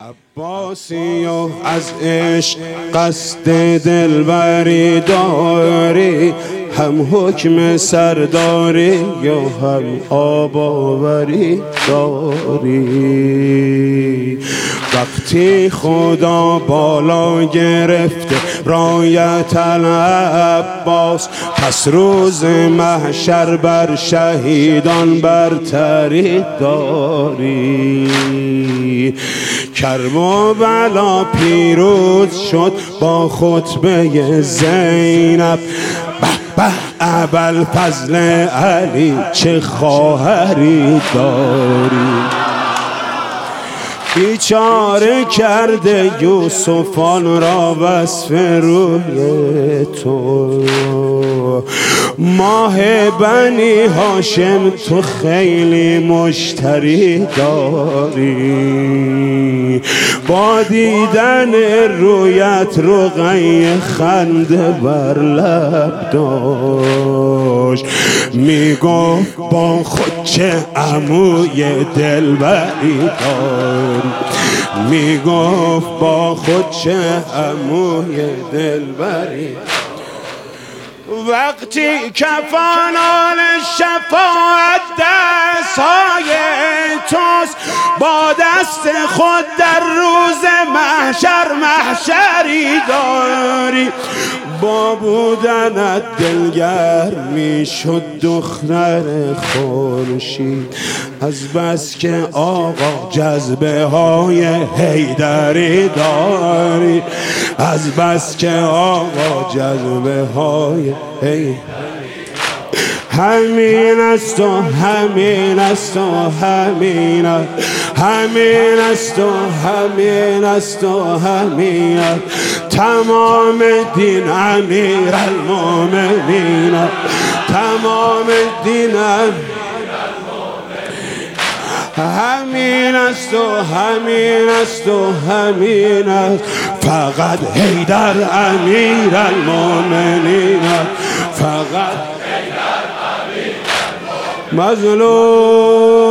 عباسی و از عشق قصد دلبری داری، هم حکم سرداری یا هم آب آوری داری. وقتی خدا بالا گرفته رایت العباس، پس روز محشر بر شهیدان برتری داری. کرب و بلا پیروز شد با خطبه زینب، به ابوالفضل علی چه خواهری داری. بیچاره کرده یوسفان را وصف روی تو، ماه بنی هاشم تو خیلی مشتری داری. با دیدن رویت رقیه خنده بر لب داشت، میگفت با خود چه عموی دلبری داری. میگفت با خود چه عموی دلبری. وقتی کفانان شفاعت دستهای توست، با دست خود در روز محشر محشری داری. با بودنت دلگر میشد دختر خورشید، از بس که آقا جذبه های حیدری داری. از بس که آقا جذبه های حیدری. همین است و همین است و همین است، همین است و همین است و همین است. تمام دین امیر المؤمنین، تمام دین همین است و همین است و همین است. فقط حیدر امیر المؤمنین، فقط مظلوم